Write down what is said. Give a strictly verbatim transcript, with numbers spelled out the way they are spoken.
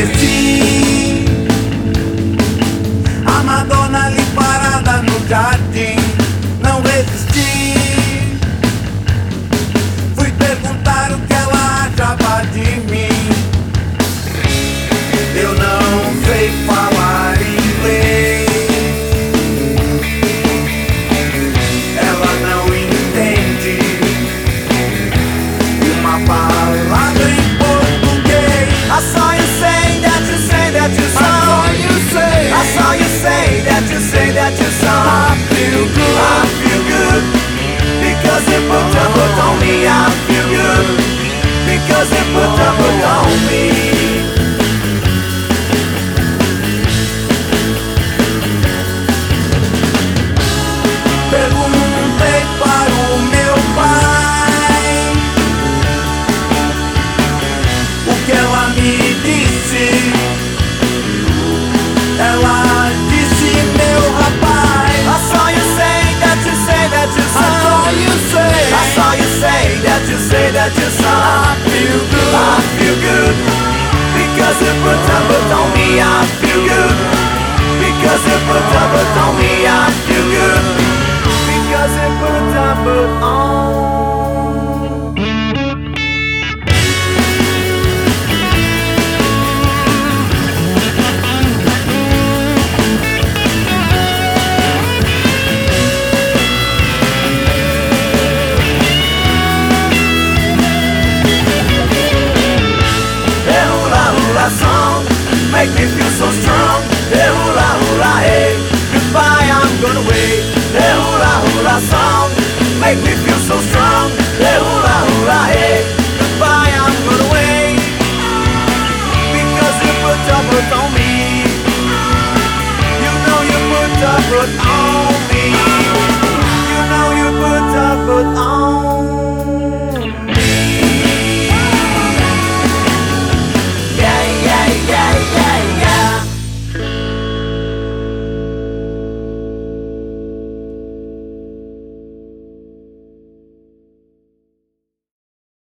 resisti. A Madonna ali parada no jardim, não resisti. Fui perguntar o que ela achava de mim. Eu não sei falar inglês, ela não entende uma palavra em português. I saw you say that you say that you saw. I saw you say, I saw you say that you say that you saw. I feel good, I feel good, because it put a foot on me. I feel good, because it put a foot on me. Perguntei para o meu pai o que ela me disse. Ela disse, meu rapaz, I saw you say that you say that you saw. I saw you say, I saw you say that you say that you saw. I feel good, I feel good, because it put a foot on me. I feel good, because it put a foot on me. I feel good, because it put a foot on. The hula hula song make me